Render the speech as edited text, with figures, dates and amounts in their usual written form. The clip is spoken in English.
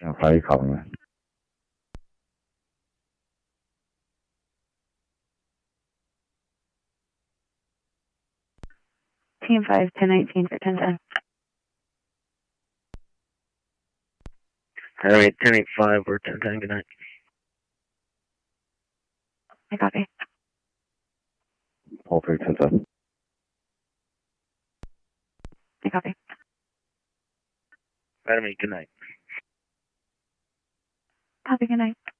How are you calling that? Team 5, 1019 for 1010. Alright, 1085, we're 1010, good night. I copy. Poultry 1010. I copy. Academy, good night. Copy, good night.